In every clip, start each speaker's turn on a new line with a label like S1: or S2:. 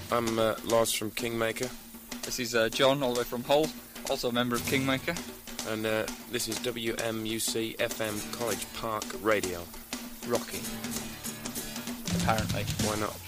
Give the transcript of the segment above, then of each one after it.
S1: I'm Lars from Kingmaker.
S2: This is John, all the way from Hull, also a member of Kingmaker.
S1: And this is WMUC FM College Park Radio.
S2: Rocky. Apparently.
S1: Why not?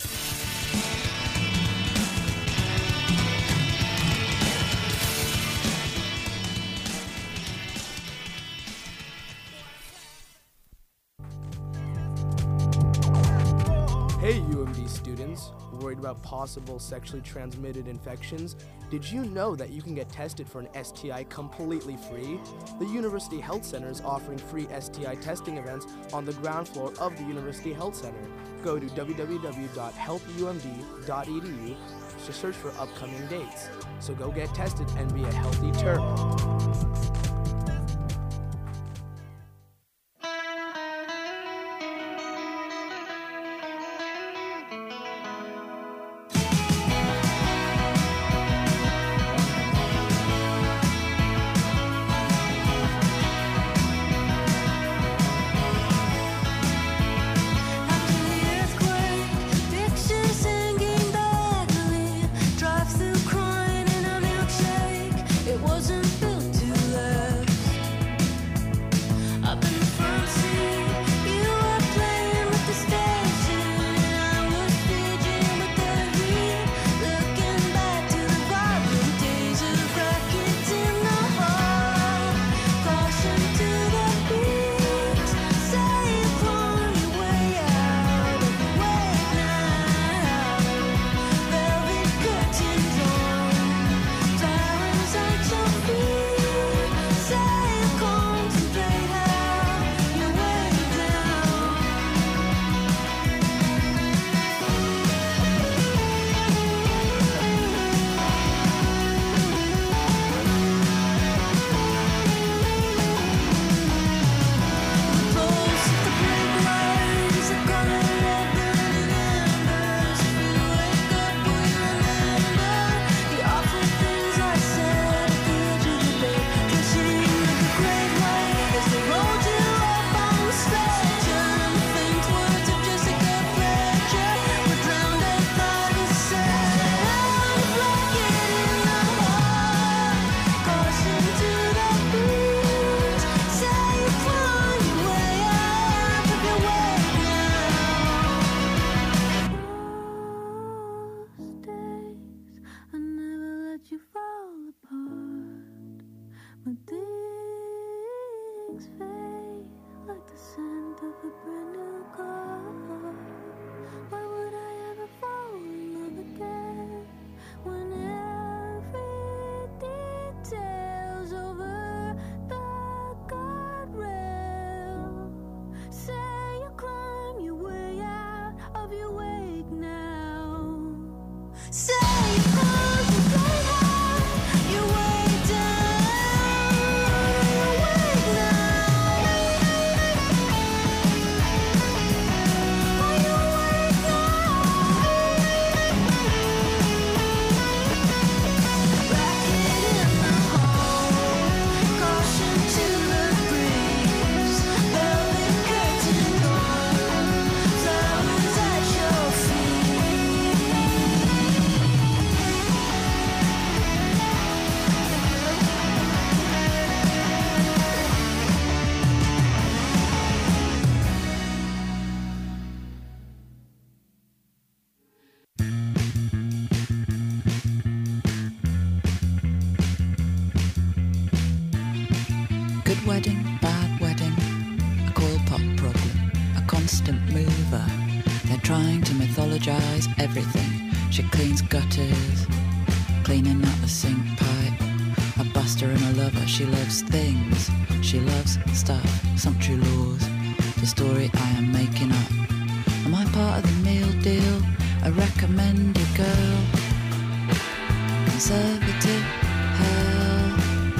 S3: Hey UMD students, worried about possible sexually transmitted infections? Did you know that you can get tested for an STI completely free? The University Health Center is offering free STI testing events on the ground floor of the University Health Center. Go to www.healthumd.edu to search for upcoming dates. So go get tested and be a healthy Terp.
S4: wedding, bad wedding, a coil pot problem, a constant mover. They're trying to mythologise everything. She cleans gutters, cleaning out the sink pipe. A buster and a lover, she loves things. She loves stuff, some true laws. The story I am making up. Am I part of the meal deal? A recommended girl. Conservative hell.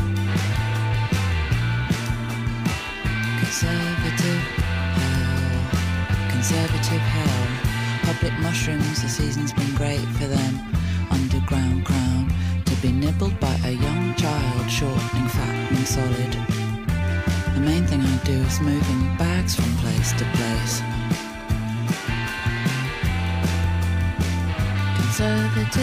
S4: Conservative hell. Conservative hell. Public mushrooms, the season's been great for them. Underground crown. To be nibbled by a young child, shortening, fattening, solid. The main thing I do is moving bags from place to place. Conservative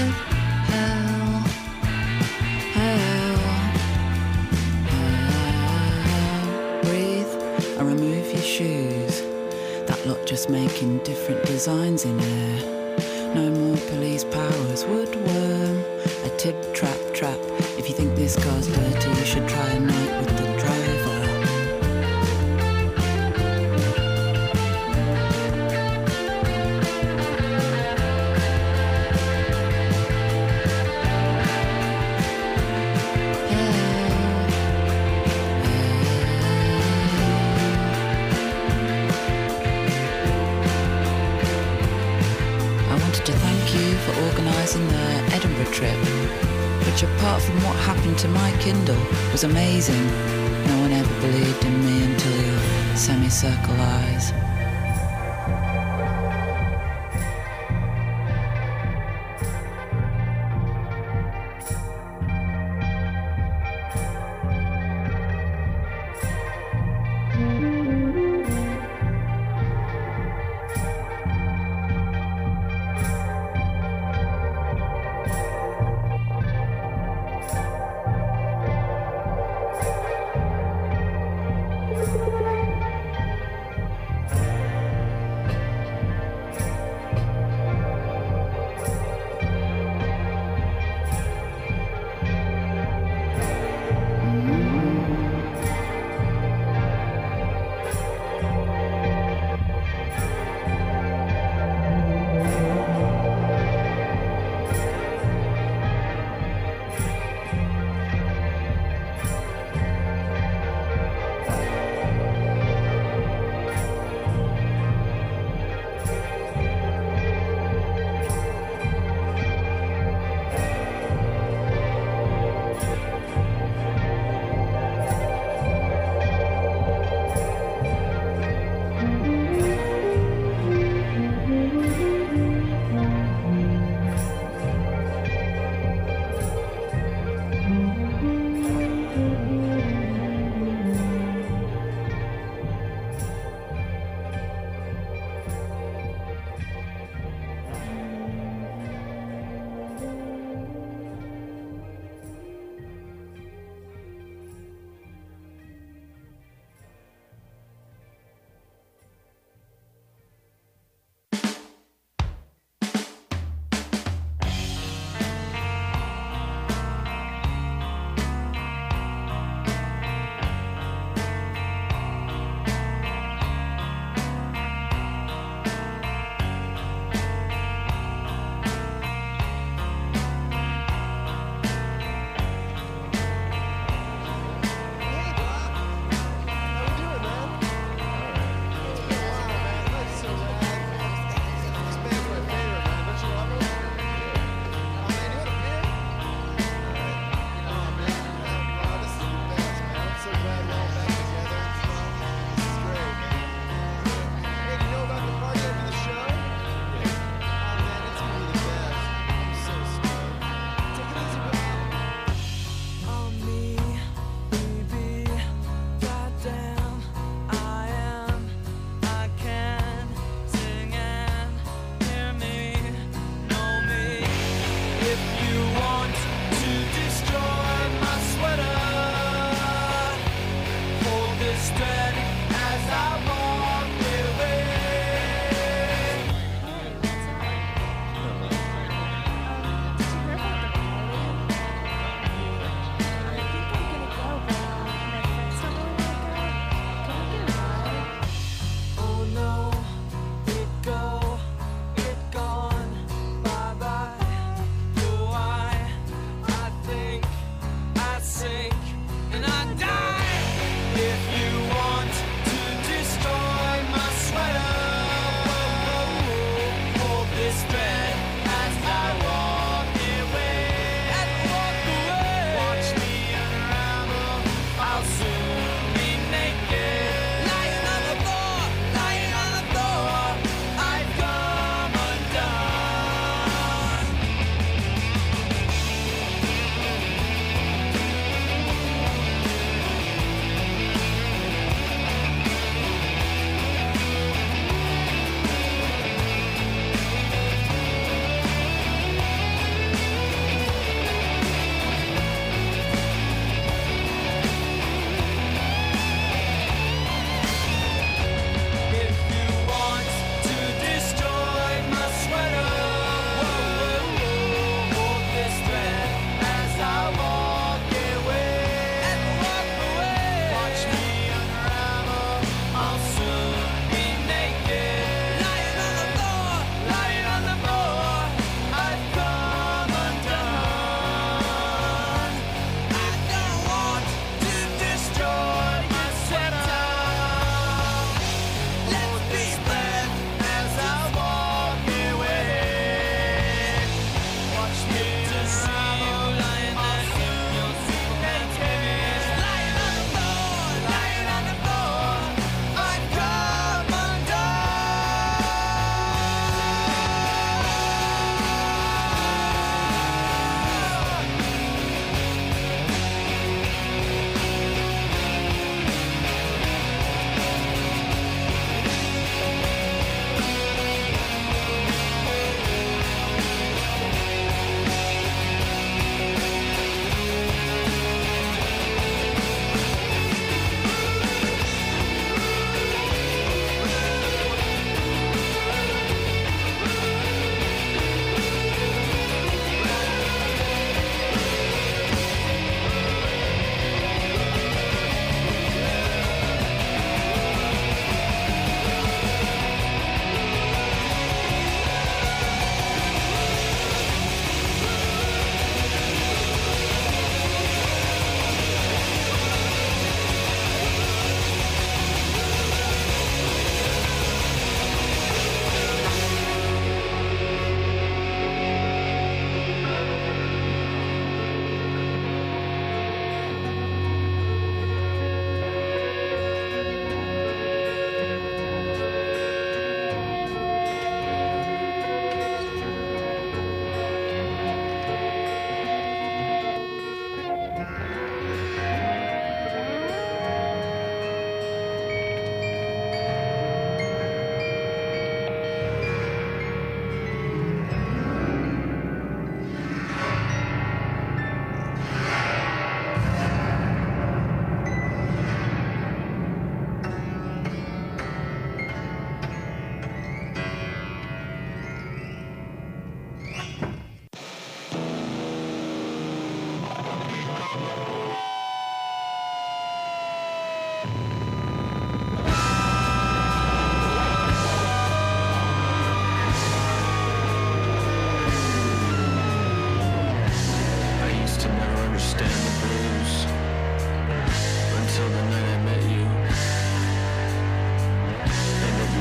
S4: great lot just making different designs in air. No more police powers, woodworm, a tip trap trap. If you think this car's dirty, you should try a night with the driver. Organising the Edinburgh trip, which apart from what happened to my Kindle was amazing. No one ever believed in me until your semicircle eyes.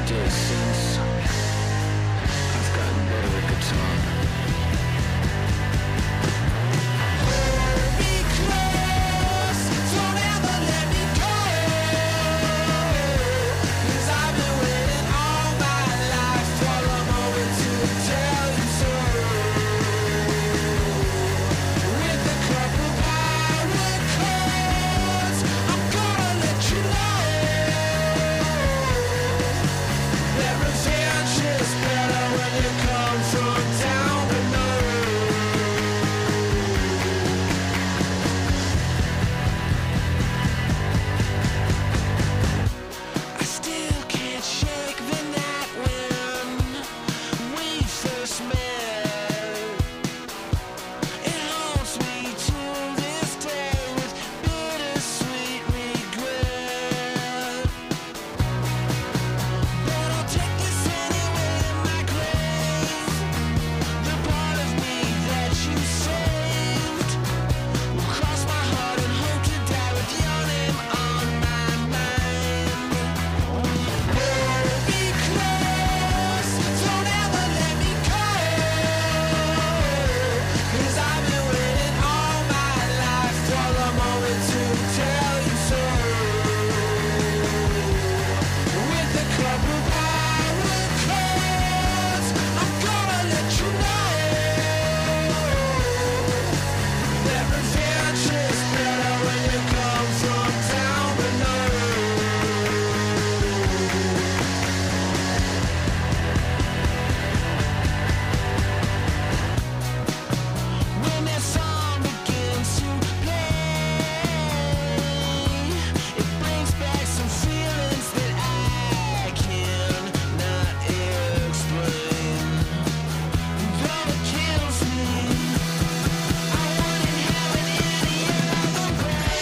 S5: distance. I've gotten better at guitar. Hold me close, don't ever let me go. 'Cause I've been waiting all my life for a moment to tell you so. With a couple pirate chords, I'm gonna let you know that revenge is better when you come from down below. I still can't shake the night when we first met. It haunts me to this day with bittersweet regret. But I'll take this anyway to my grave. The part of me that you saved will cross my heart and hope to die with your name on my mind. Hold me close, don't ever let me go. 'Cause I've been waiting all my life for a moment to tell you so. With a couple pirate chords, I'm gonna let you know that revenge is better when you come from down below. When that song begins to play, it brings back some feelings that I cannot explain. Though it kills me, I wouldn't have it any other way.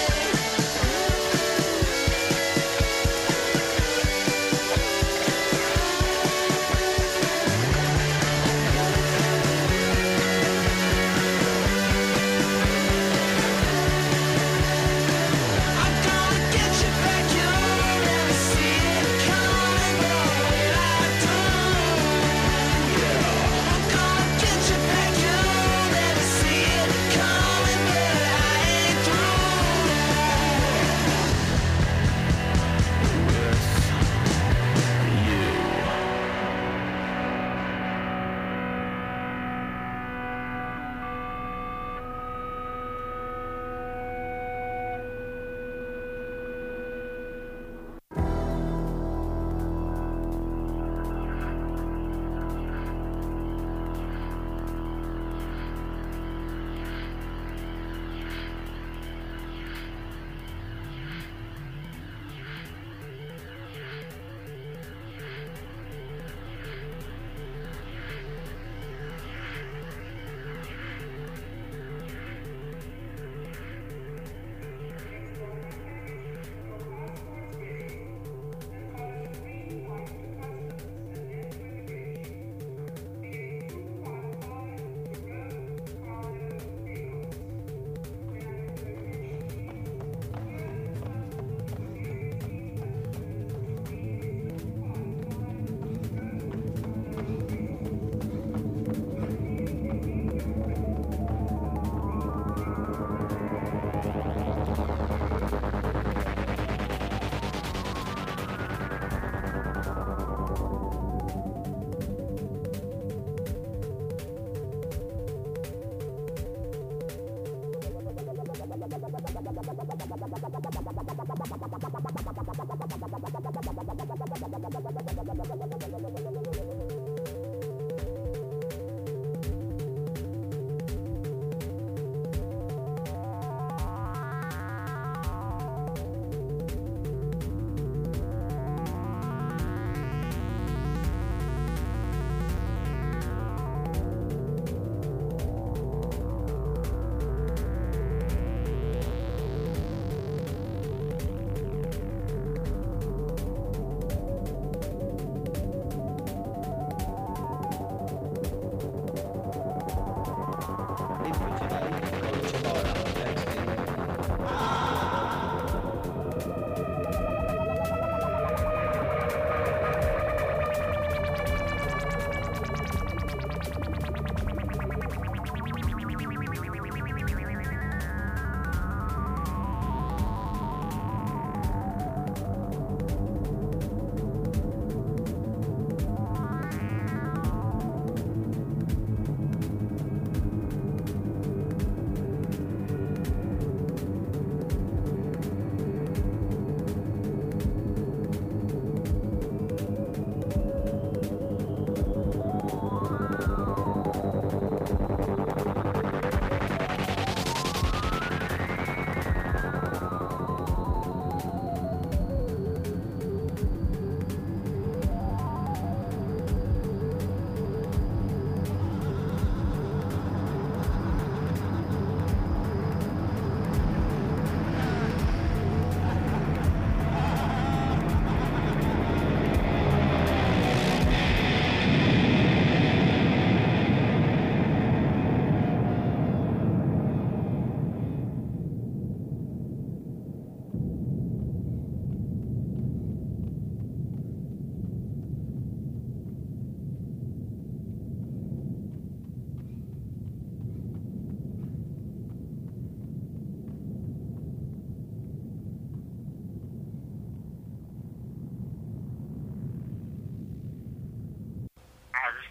S5: I'm gonna get you back, you'll never see it coming, but when I do, I'm gonna get you back, you'll never see it coming, but I ain't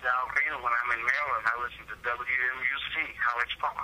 S6: is Al Green, and when I'm in Maryland, I listen to WMUC, College Park.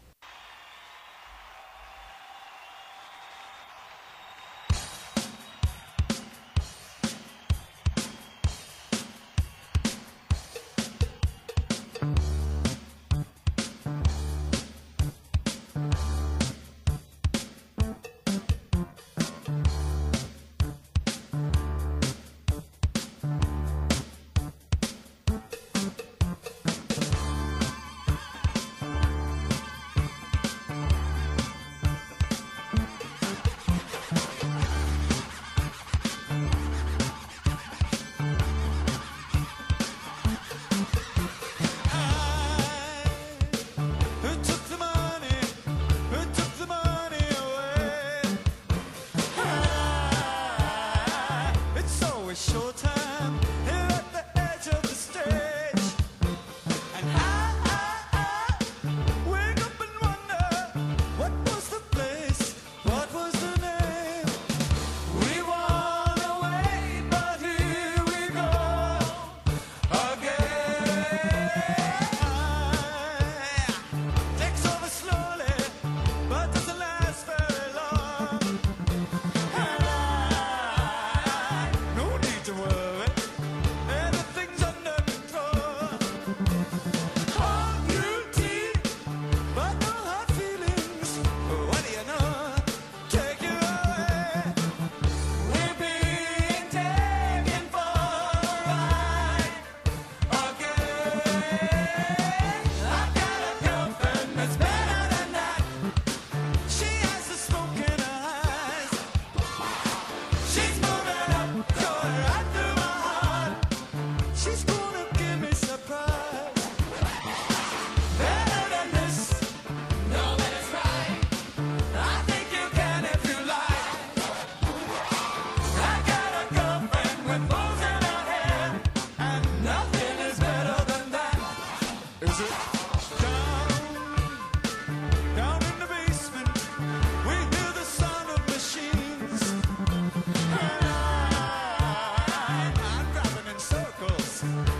S6: Down in the basement, we hear the sound of machines. And I'm driving in circles.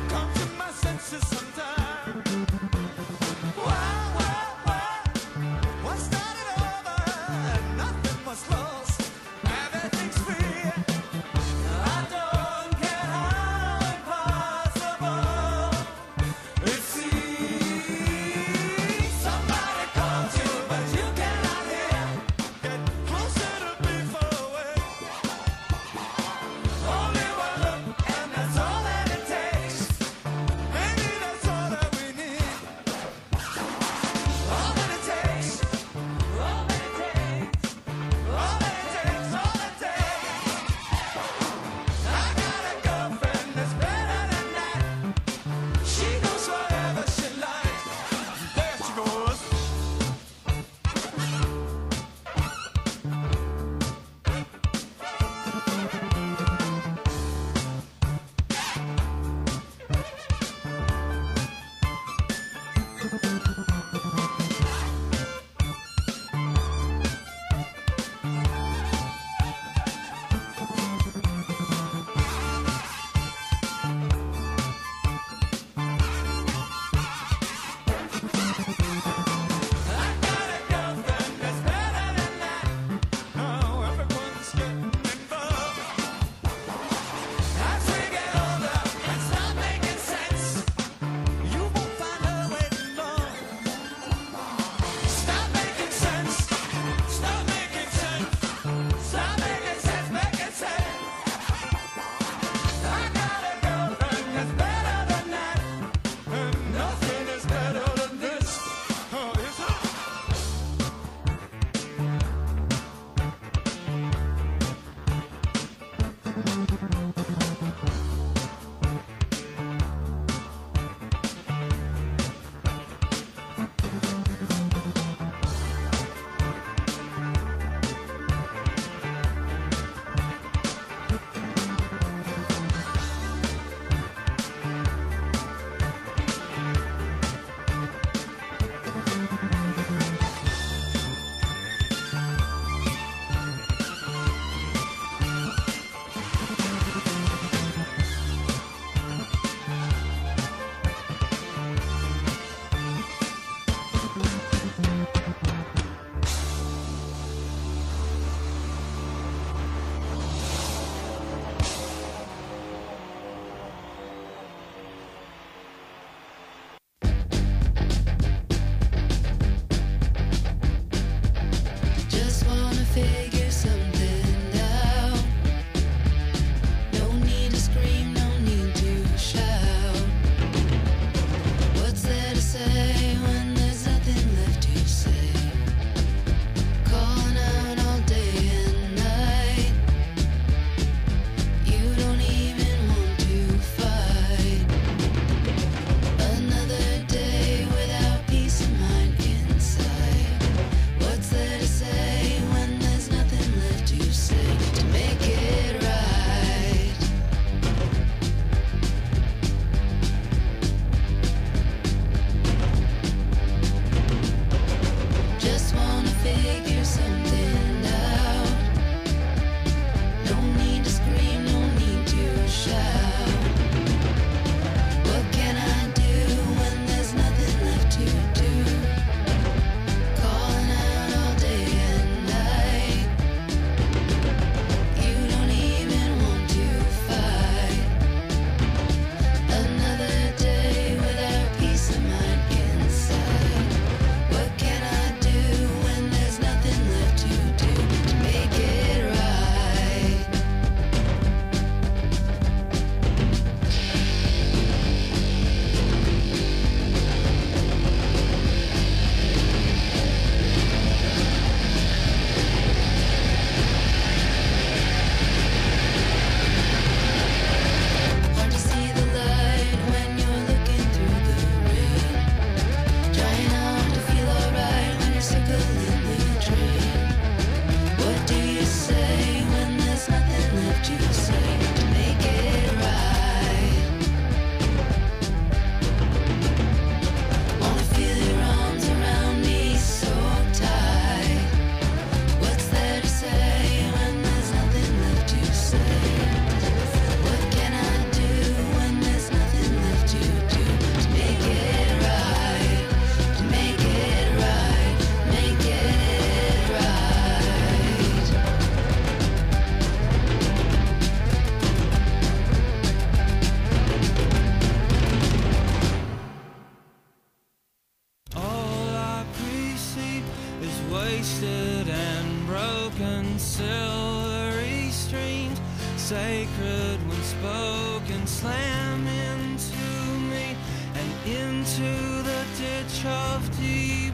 S5: wasted and broken, silvery streams, sacred when spoken, slam into me and into the ditch of debris.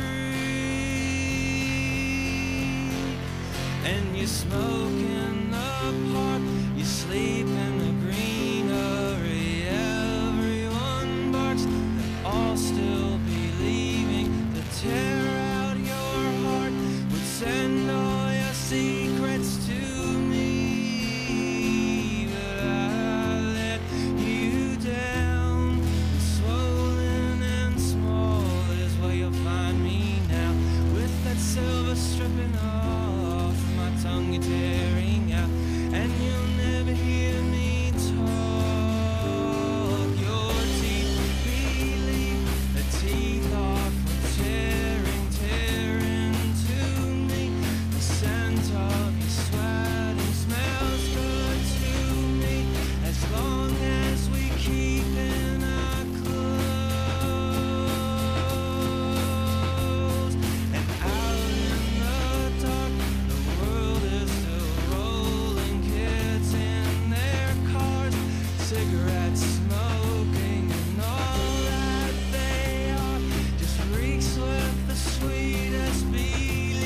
S5: And you smoke in the park, you sleep in the greenery, everyone barks, they'll all still be leaving. The tear out your heart would send all your secrets to me, but I let you down. Swollen and small is where you'll find me now, with that silver stripping off my tongue you're tearing out, and you'll never hear me talk. Your teeth believe the teeth are for tearing, tearing to me. The scent of your sweating smells good to me, as long as we keep in our clothes. And out in the dark, the world is still rolling, kids in their cars, cigarettes smoking, and all that they are just reeks with the sweetest belief.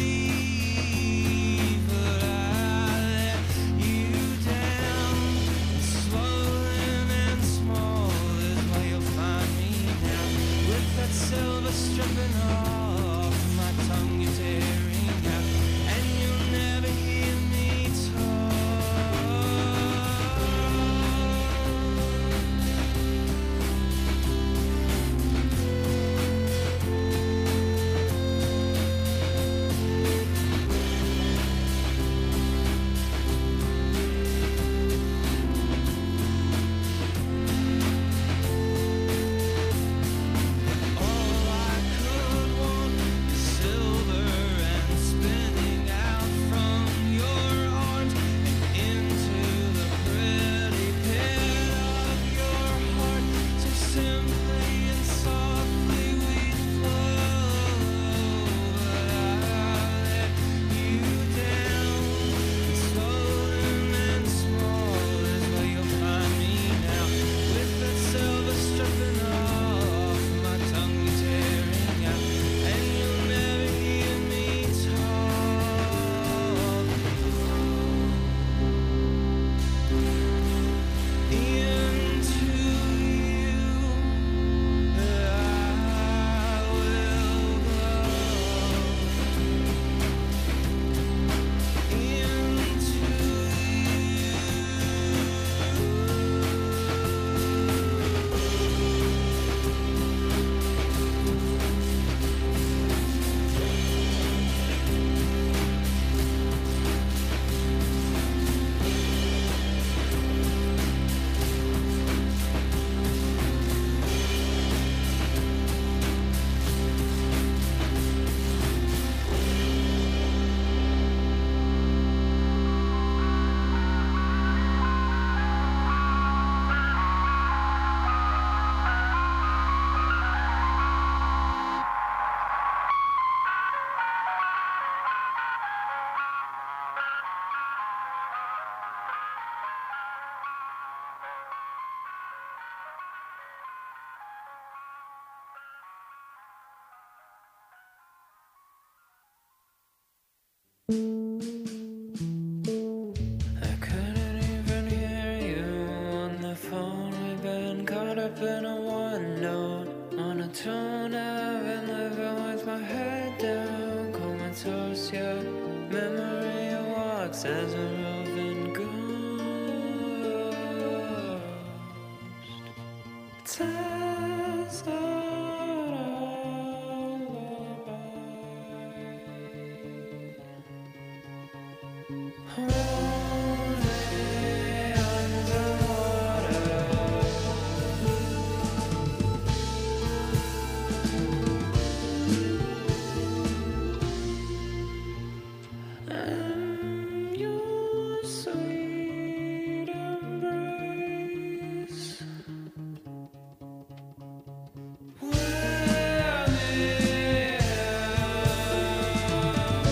S5: But I let you down. Swollen and small is where you'll find me now, with that silver stripping off my tongue you're tearing out, and you'll never hear me talk. All I could want is silver and spinning out from your arms and into the pretty pit of your heart. So simply and softly we flow, but I let you down. Swollen and small is where you'll find me now, with that silver stripping off my tongue you're tearing out, and you'll never hear me talk. Into you I will go. I couldn't even hear you on the phone. We've been caught up in a one note monotone. I've been living with my head down, comatose. Your memory walks as a roving ghost. Tells a lullaby. Only underwater. And your sweet embrace. Where the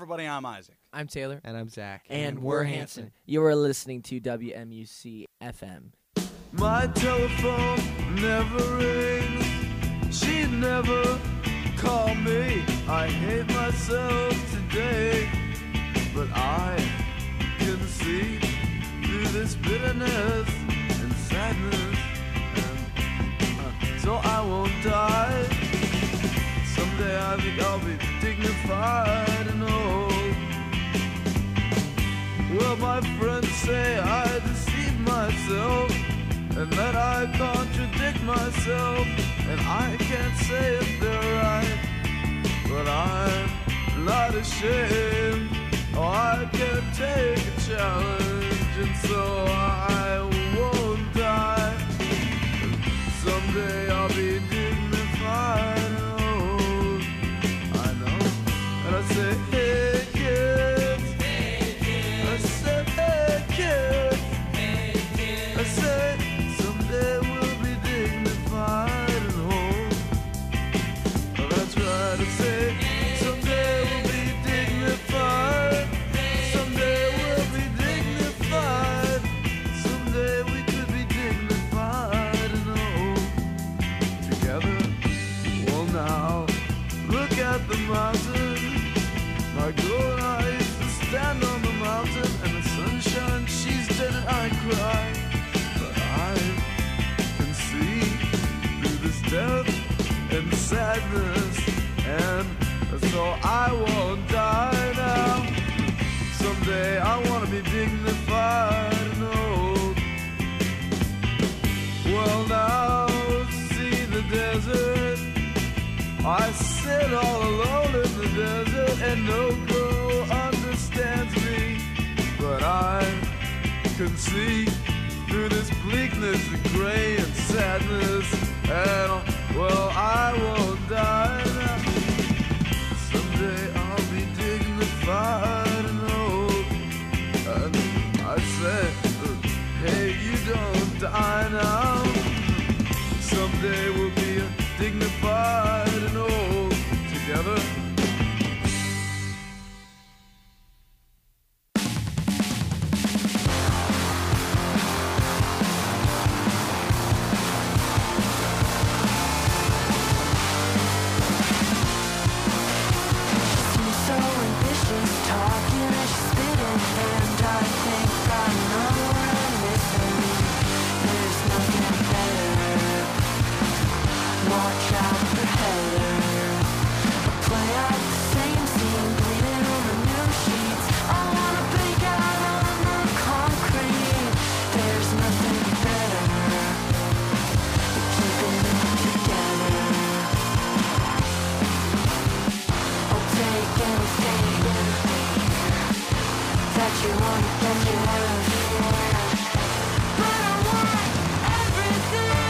S7: everybody. I'm Isaac.
S8: I'm Taylor.
S9: And I'm Zach.
S8: And we're Hanson. You are listening to WMUC FM.
S6: My telephone never rings. She'd never call me. I hate myself today, but I can see through this bitterness and sadness, and so I won't die. Someday I think I'll be dignified and old. Well, my friends say I deceive myself and that I contradict myself, and I can't say if they're right, but I'm not ashamed. Oh, I can take a challenge, and so I won't die. Someday I'll be dignified and old. I know. And I say, hey kids. I say, hey kids. I say, someday we'll be dignified and old. Oh, that's right. I say, someday we'll be dignified. Someday we'll be dignified. Someday we could be dignified and old together. Well, now look at the mountain. My girl and I used to stand on the mountain, and the sunshine, she's dead and I cry. But I can see through this death and sadness, and so I won't die now. Someday I want to be dignified and old. Well, now see the desert. I sit all alone in the desert, and no girl understands me, but I can see through this bleakness and gray and sadness, and well, I won't die now. Someday I'll be dignified and old, and I say, hey, you don't die now. Someday we'll be dignified and old together.
S5: Watch out for Heather. Play out the same scene, bleeding on the new sheets. I wanna break out on the concrete. There's nothing better than keeping it together. I'll take anything that you want, that you have. But I want everything.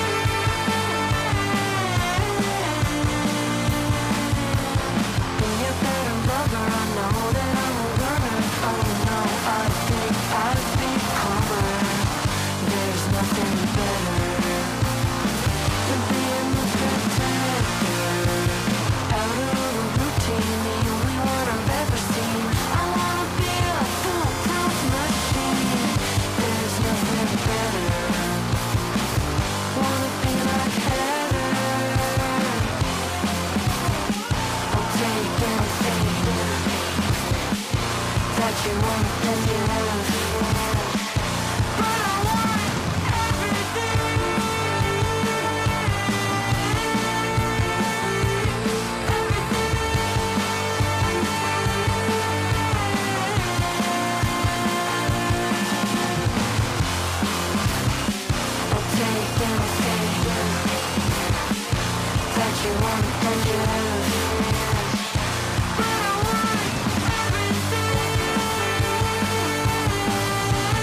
S5: I know that I'm a runner. Oh no, I think I'd be calmer. There's nothing better than being the protector. Out of the routine, the only one I've ever seen. I wanna be a foolproof machine. There's nothing better. Wanna be like Heather. I'll take anything that you want and you have. But I want everything. I'll take anything that you want and you have. But I want everything.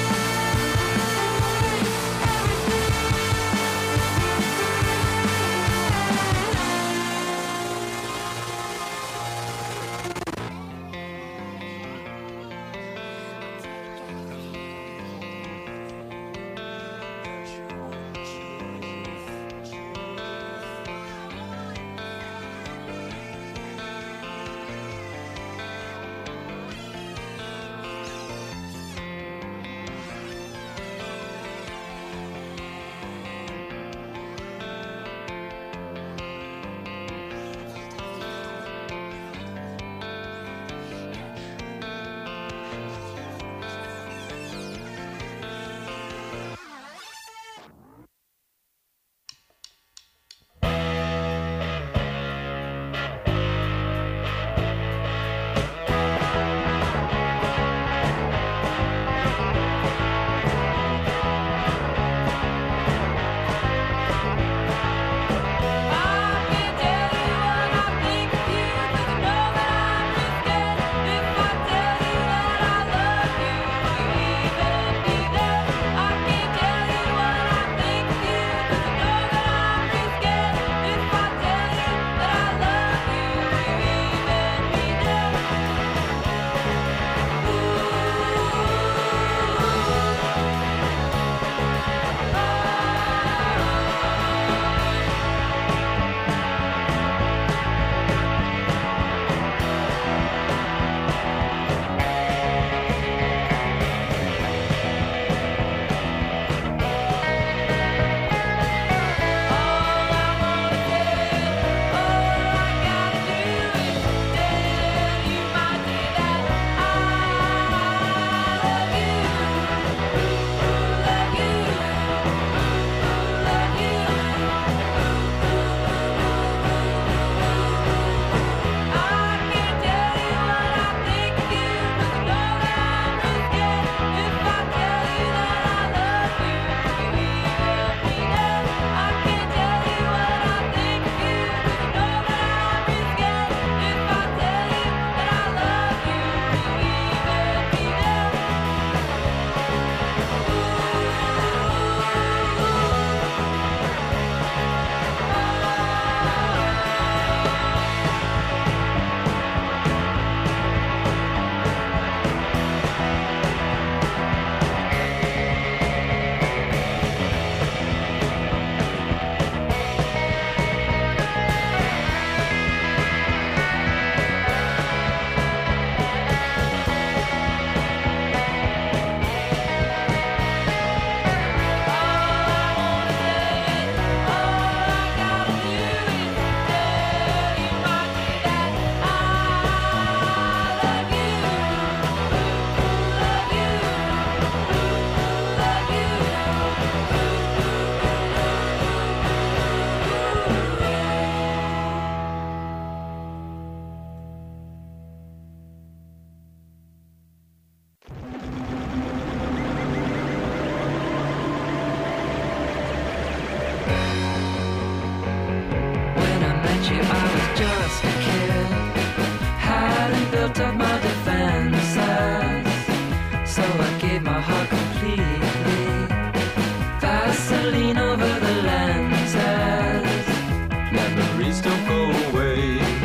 S7: gave my heart completely. Vaseline over the lenses.
S6: Memories don't go away.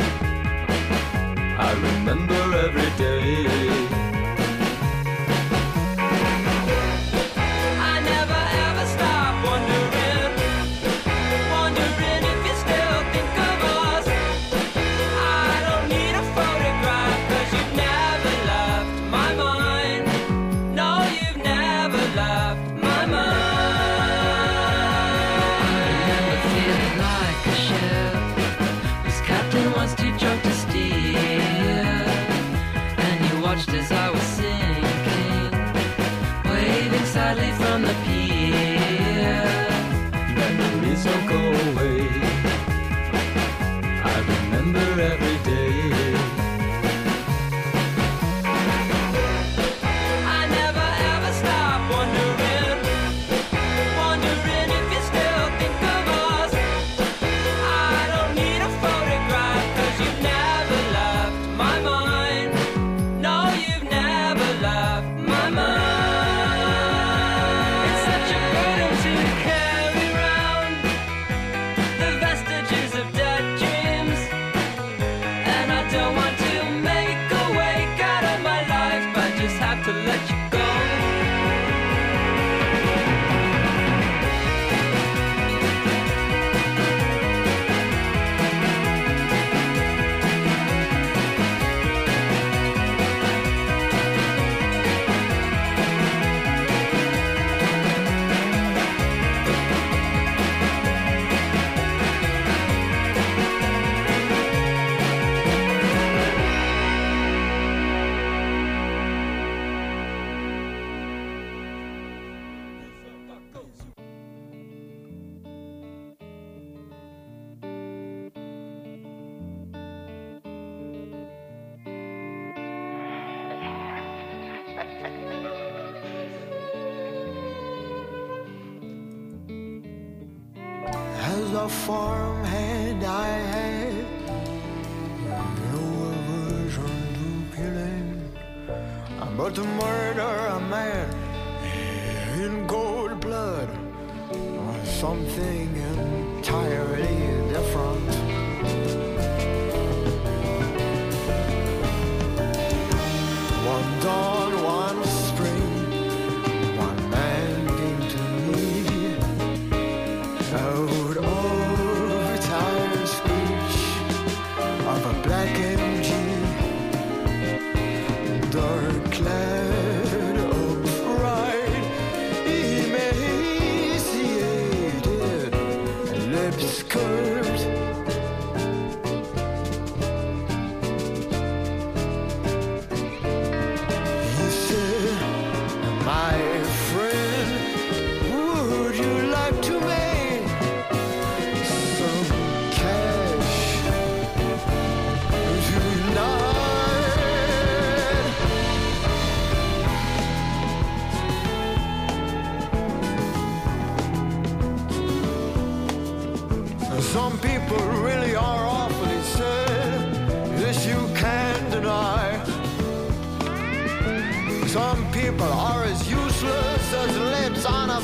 S6: I remember every day.
S7: I never ever stop wondering if you still think of us. I don't need a photograph, 'cause you've never left my mind. No, you've never left my mind. I remember feeling like a ship whose captain was too drunk to steer, and you watched as I was sinking, waving sadly from the pier.
S6: Memories don't go away. I remember every day.
S7: I never ever stop wondering if you still think of us. I don't need a photograph, 'cause you've never left my mind. No, you've never left my mind. It's such a burden to carry round the vestiges of dead dreams, and I don't want to make a wake out of my life. I just have to let you go.
S5: As a farmhand I had no aversion to killing, but to murder a man in cold blood was something entirely different. One dawn, one spring, one man came to me out of tired speech of a black MG, dark clad upright, emaciated, lips curved. He said, "My friend, would you like to make some cash tonight?" Some people really are awfully sad, this you can't deny. Some people are as useless as lips on a